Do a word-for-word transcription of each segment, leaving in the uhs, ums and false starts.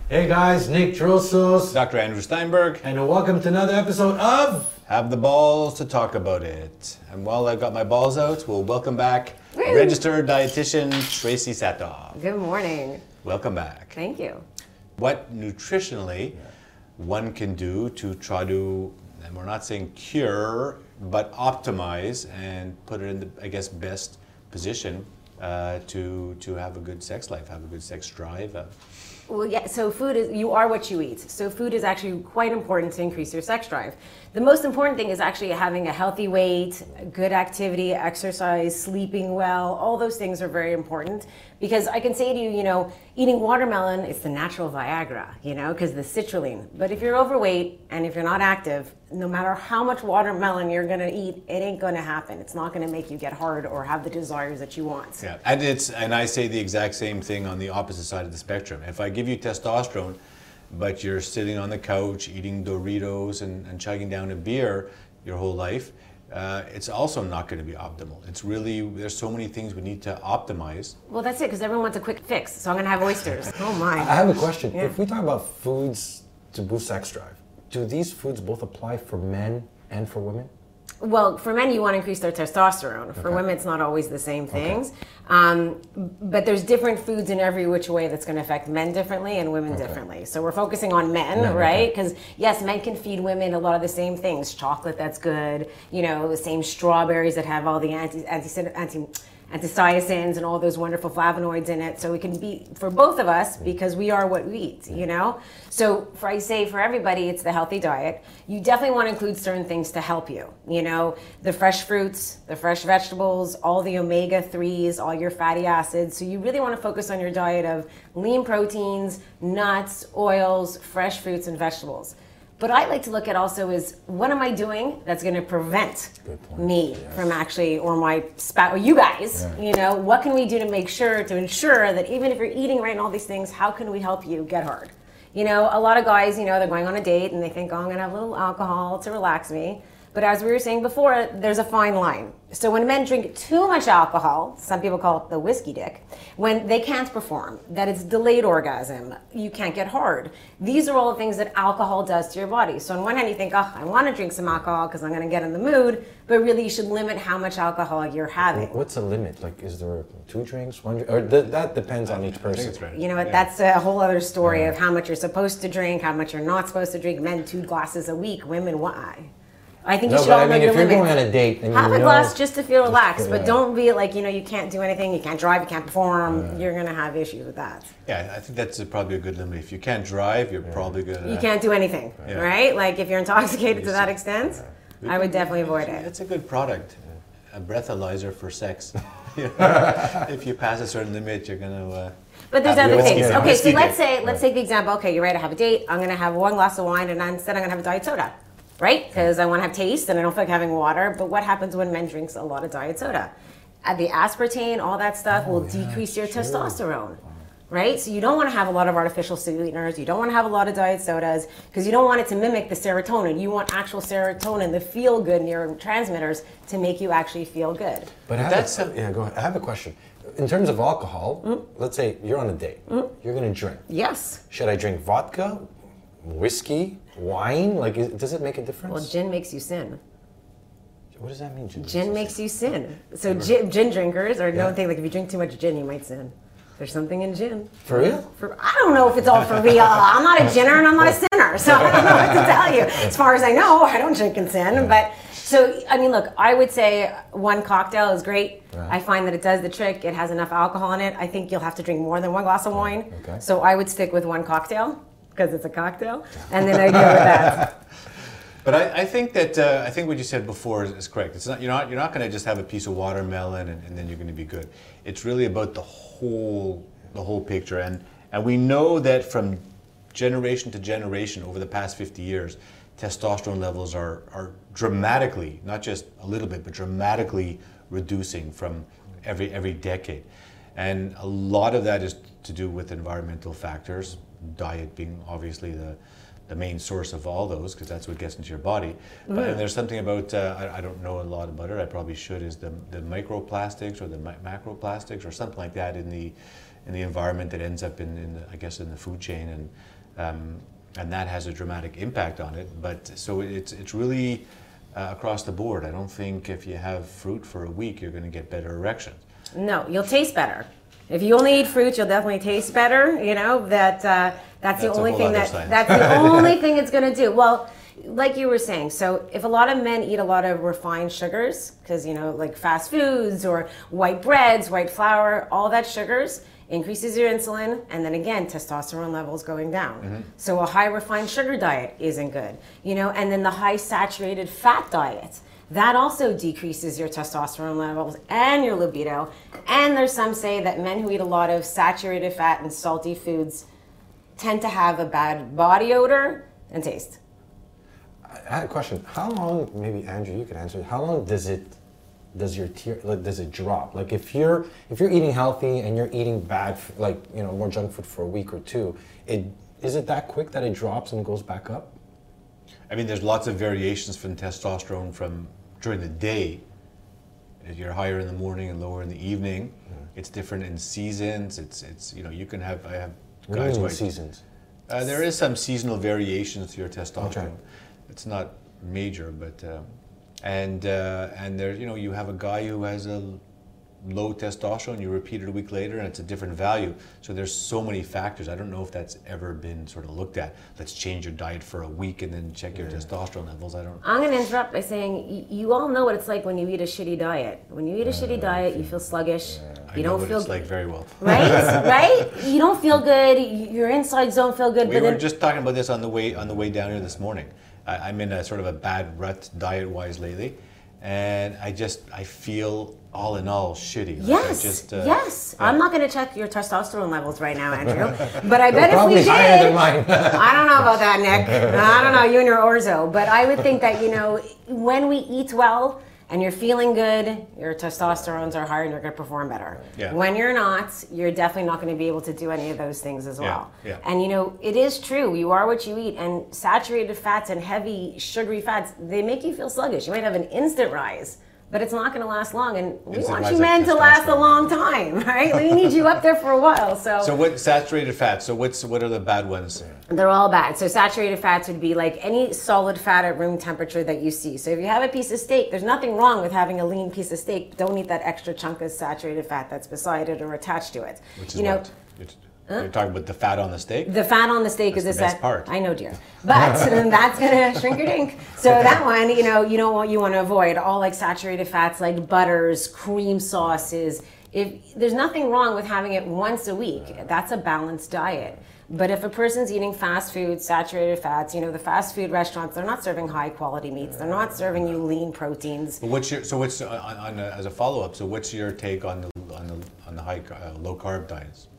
Hey guys, Nick Trossos. Doctor Andrew Steinberg. And welcome to another episode of Have the Balls to Talk About It. And while I've got my balls out, we'll welcome back registered dietitian Tracy Satoff. Good morning. Welcome back. Thank you. What nutritionally one can do to try to, and we're not saying cure, but optimize and put it in the, I guess, best position uh, to to have a good sex life, have a good sex drive. Uh, Well, yeah, so food is, you are what you eat. So food is actually quite important to increase your sex drive. The most important thing is actually having a healthy weight, good activity, exercise, sleeping well. All those things are very important because I can say to you, you know, eating watermelon is the natural Viagra, you know, because the citrulline. But if you're overweight and if you're not active, no matter how much watermelon you're going to eat, it ain't going to happen. It's not going to make you get hard or have the desires that you want. Yeah, and it's and I say the exact same thing on the opposite side of the spectrum. If I give you testosterone, but you're sitting on the couch eating Doritos and, and chugging down a beer your whole life, uh, it's also not going to be optimal. It's really, there's so many things we need to optimize. Well, that's it, because everyone wants a quick fix. So I'm going to have oysters. Oh my. I have a question. Yeah. If we talk about foods to boost sex drive, do these foods both apply for men and for women? Well, for men, you want to increase their testosterone. For Okay. women, it's not always the same things. Okay. Um, but there's different foods in every which way that's going to affect men differently and women okay. differently. So we're focusing on men, men right? Because okay. yes, men can feed women a lot of the same things. Chocolate that's good, you know, the same strawberries that have all the anti anti anti anthocyanins and all those wonderful flavonoids in it. So it can be for both of us because we are what we eat, you know? So for I say for everybody, it's the healthy diet. You definitely want to include certain things to help you, you know, the fresh fruits, the fresh vegetables, all the omega threes, all your fatty acids. So you really want to focus on your diet of lean proteins, nuts, oils, fresh fruits and vegetables. But I like to look at also is what am I doing that's going to prevent me yes. from actually, or my spouse, or you guys, yeah. you know, what can we do to make sure, to ensure that even if you're eating right and all these things, how can we help you get hard? You know, a lot of guys, you know, they're going on a date and they think, oh, I'm going to have a little alcohol to relax me. But as we were saying before, there's a fine line. So when men drink too much alcohol, some people call it the whiskey dick, when they can't perform, that it's delayed orgasm, you can't get hard. These are all the things that alcohol does to your body. So on one hand you think, oh, I want to drink some alcohol because I'm going to get in the mood, but really you should limit how much alcohol you're having. What's the limit? Like, is there two drinks, one drink? Or th that depends on each person. Right. You know what, yeah. that's a whole other story yeah. of how much you're supposed to drink, how much you're not supposed to drink. Men, two glasses a week, women, one. I think you no, should but all I mean, know if your you're limits. going on a date, then have you a know, glass just to feel relaxed, just, but yeah. don't be like, you know, you can't do anything, you can't drive, you can't perform. Yeah. You're going to have issues with that. Yeah, I think that's probably a good limit. If you can't drive, you're yeah. probably going to... You can't do anything, yeah. right? Like if you're intoxicated to that extent, yeah. I would definitely avoid it. It's a good product, a breathalyzer for sex. If you pass a certain limit, you're going to... Uh, But there's other things. Yeah. Okay, so let's say, let's take the example, okay, you're ready to have a date, I'm going to have one glass of wine and instead I'm going to have a diet soda. Right? Because I want to have taste and I don't feel like having water. But what happens when men drink a lot of diet soda? Uh, the aspartame, all that stuff oh, will yeah, decrease your sure. testosterone. Right? So you don't want to have a lot of artificial sweeteners. You don't want to have a lot of diet sodas because you don't want it to mimic the serotonin. You want actual serotonin, the feel-good neurotransmitters, to make you actually feel good. But I that's a, yeah. Go ahead. I have a question. In terms of alcohol, mm. let's say you're on a date. Mm. You're going to drink. Yes. Should I drink vodka, whiskey, wine? Like, is, does it make a difference? Well, gin makes you sin. What does that mean, gin? Gin makes you sin. So gin, gin drinkers are yeah. don't think like if you drink too much gin, you might sin. There's something in gin. For real? For, I don't know if it's all for real. I'm not a ginner and I'm not a sinner, so I don't know what to tell you. As far as I know, I don't drink and sin. Yeah. But so, I mean, look, I would say one cocktail is great. Right. I find that it does the trick. It has enough alcohol in it. I think you'll have to drink more than one glass of wine. Okay. So I would stick with one cocktail because it's a cocktail, and then I go with that. But I, I think that uh, I think what you said before is, is correct. It's not you're not you're not going to just have a piece of watermelon and, and then you're going to be good. It's really about the whole the whole picture, and and we know that from generation to generation over the past fifty years, testosterone levels are are dramatically, not just a little bit, but dramatically reducing from every every decade, and a lot of that is to do with environmental factors, diet being obviously the the main source of all those, because that's what gets into your body. Mm. But and there's something about, uh, I, I don't know a lot about it, I probably should, is the, the microplastics or the ma macroplastics or something like that in the in the environment that ends up in, in the, I guess, in the food chain. And um, and that has a dramatic impact on it. But so it's it's really uh, across the board. I don't think if you have fruit for a week, you're going to get better erections. No, you'll taste better. If you only eat fruit, you'll definitely taste better. You know that uh, that's, that's the only thing that science. that's the only thing it's going to do. Well, like you were saying, so if a lot of men eat a lot of refined sugars, because you know, like fast foods or white breads, white flour, all that sugars increases your insulin, and then again, testosterone levels going down. Mm-hmm. So a high refined sugar diet isn't good, you know, and then the high saturated fat diet. That also decreases your testosterone levels and your libido. And there's some say that men who eat a lot of saturated fat and salty foods tend to have a bad body odor and taste. I had a question. How long, maybe Andrew, you could answer, how long does it, does your tier, like, does it drop? Like if you're, if you're eating healthy and you're eating bad, like, you know, more junk food for a week or two, it, is it that quick that it drops and goes back up? I mean, there's lots of variations from testosterone from during the day. You're higher in the morning and lower in the evening. Mm. It's different in seasons. It's, it's, you know, you can have, I have guys in who seasons. Uh, there is some seasonal variations to your testosterone. Okay. It's not major, but uh, and uh, and there, you know, you have a guy who has a low testosterone. You repeat it a week later, and it's a different value. So there's so many factors. I don't know if that's ever been sort of looked at. Let's change your diet for a week and then check your yeah. testosterone levels. I don't. I'm going to interrupt by saying y- you all know what it's like when you eat a shitty diet. When you eat a uh, shitty diet, you feel sluggish. Yeah. You I don't know what feel it's like very well. Right, right. You don't feel good. Your insides don't feel good. We but were then... just talking about this on the way on the way down here this morning. I, I'm in a sort of a bad rut diet-wise lately, and I just I feel all in all shitty. Like yes, just, uh, yes. Yeah. I'm not going to check your testosterone levels right now, Andrew. But I bet probably if we did, higher than mine. I don't know about that, Nick. I don't know, you and your orzo. But I would think that, you know, when we eat well and you're feeling good, your testosterones are higher and you're going to perform better. Yeah. When you're not, you're definitely not going to be able to do any of those things as well. Yeah. Yeah. And, you know, it is true. You are what you eat. And saturated fats and heavy sugary fats, they make you feel sluggish. You might have an instant rise, but it's not going to last long, and we Instant want you men to last a long time, right? We need you up there for a while. So, so what saturated fats? So what's what are the bad ones? They're all bad. So saturated fats would be like any solid fat at room temperature that you see. So if you have a piece of steak, there's nothing wrong with having a lean piece of steak. Don't eat that extra chunk of saturated fat that's beside it or attached to it. Which is you know, what? You're, you're talking about the fat on the steak? The fat on the steak that's is the this best part. I know, dear. But that's gonna shrink your dink. So that one, you know, you don't want you want to avoid all like saturated fats like butters, cream sauces. If there's nothing wrong with having it once a week, that's a balanced diet. But if a person's eating fast food, saturated fats, you know, the fast food restaurants, they're not serving high quality meats. They're not serving you lean proteins. But what's your so what's on, on a, as a follow up? So what's your take on the on the on the high uh, low carb diets?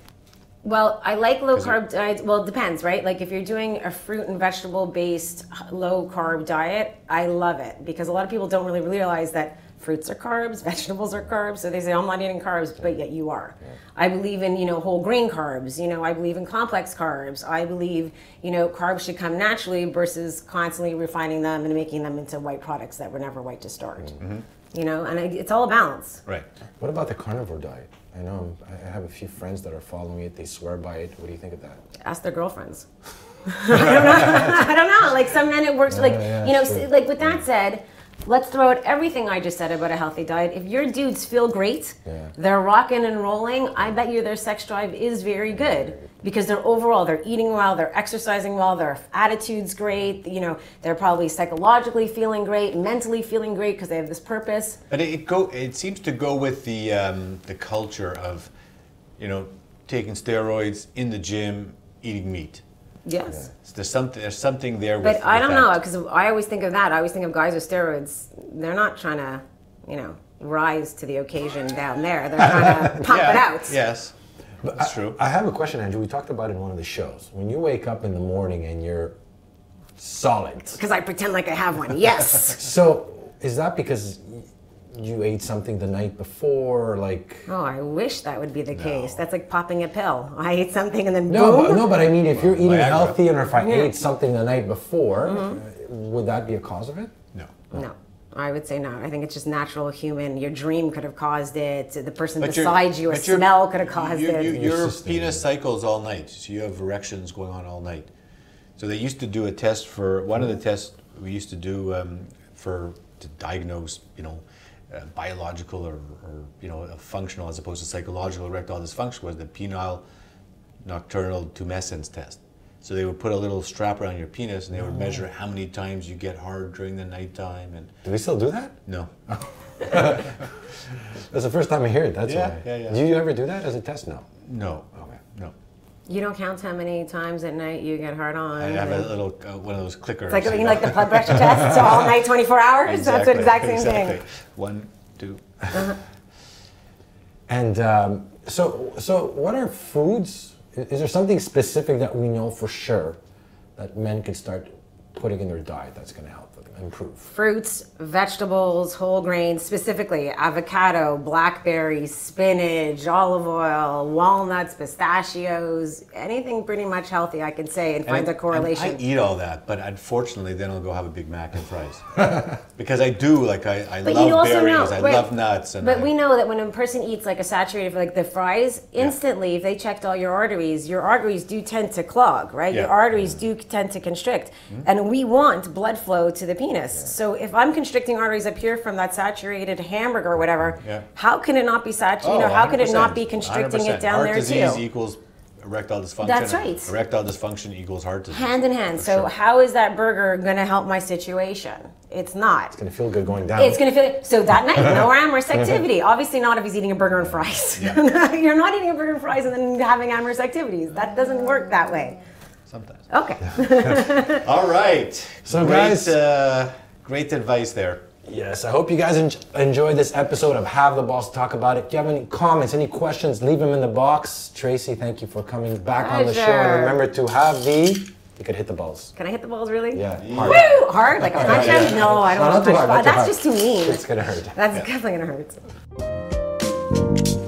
Well, I like low carb diets. Well, it depends, right? Like if you're doing a fruit and vegetable based low carb diet, I love it because a lot of people don't really realize that fruits are carbs, vegetables are carbs. So they say, oh, I'm not eating carbs, but yet you are. Yeah. I believe in, you know, whole grain carbs. You know, I believe in complex carbs. I believe, you know, carbs should come naturally versus constantly refining them and making them into white products that were never white to start. Mm-hmm. You know, and it's all a balance. Right. What about the carnivore diet? I know I have a few friends that are following it. They swear by it. What do you think of that? Ask their girlfriends. I don't know. I don't know. Like some men, it works. Like, yeah, you know, true. Like with that said, let's throw out everything I just said about a healthy diet. If your dudes feel great, yeah. they're rocking and rolling, I bet you their sex drive is very good because they're overall, they're eating well, they're exercising well, their attitude's great, you know, they're probably psychologically feeling great, mentally feeling great because they have this purpose. But it, it go it seems to go with the um, the culture of, you know, taking steroids in the gym, eating meat. Yes. Yeah. So there's something. There's something there. With, but I don't with know because I always think of that. I always think of guys with steroids. They're not trying to, you know, rise to the occasion down there. They're trying to pump yeah. it out. Yes, but that's I, true. I have a question, Andrew. We talked about it in one of the shows. When you wake up in the morning and you're solid. Because I pretend like I have one. Yes. So is that because you ate something the night before, like? Oh, I wish that would be the no. case. That's like popping a pill. I ate something and then no, boom. But, no, but I mean, if you're eating Viagra. healthy, and if I yeah. ate something the night before, mm-hmm. would that be a cause of it? No. No. I would say no. I think it's just natural human. Your dream could have caused it. The person But your- beside you, a but your- smell could have caused you- it. you- Your system. penis cycles all night, so you have erections going on all night. So they used to do a test for, one of the tests we used to do um, for, to diagnose, you know, uh, biological or, or, you know, a functional as opposed to psychological erectile dysfunction was the penile nocturnal tumescence test. So they would put a little strap around your penis and they would measure how many times you get hard during the nighttime. And Do they still do that? no. That's the first time I hear it. That's Yeah, why. yeah, yeah. Do you ever do that as a test? No. No. Okay. No. You don't count how many times at night you get hard on. I have a and- little, uh, one of those clickers. It's like, you know, like the blood pressure test, so all night, twenty-four hours? That's the exact same exactly. thing. One, two. And um, so, so what are foods? i- Is there something specific that we know for sure that men could start putting in their diet that's going to help them improve? Fruits, vegetables, whole grains, specifically avocado, blackberries, spinach, olive oil, walnuts, pistachios, anything pretty much healthy I can say and find And- a correlation. and I eat all that, but unfortunately, then I'll go have a Big Mac and fries. Because I do, like, I, I But love you also berries, know, I right, love nuts. And But I, we know that when a person eats like a saturated, like the fries, instantly, if they checked all your arteries, your arteries do tend to clog, right? Your Yeah. arteries do tend to constrict. And we want blood flow to the penis. So if I'm constricting arteries up here from that saturated hamburger or whatever, Yeah. how can it not be saturated? Oh, you know, how could it not one hundred percent, be constricting one hundred it down Heart there disease too? equals erectile dysfunction. That's right. Erectile dysfunction equals heart disease. Hand in hand. For So sure. how is that burger going to help my situation? It's not. It's going to feel good going down. It's going to feel so that night, no amorous activity. Obviously, not if he's eating a burger and fries. You're not eating a burger and fries and then having amorous activities. That doesn't work that way. Sometimes. Okay. All right. So, great, guys- uh, great advice there. Yes, I hope you guys en- enjoyed this episode of Have the Balls to Talk About It. If you have any comments, any questions, leave them in the box. Tracy, thank you for coming back on the show. And Pleasure. remember to have the, you could hit the balls. Can I hit the balls really? Yeah, Woo! hard. Hard? Like a punch out? No, I don't No, want not to too punch. hard, not too That's hard. just too mean. It's going to hurt. That's definitely going to hurt.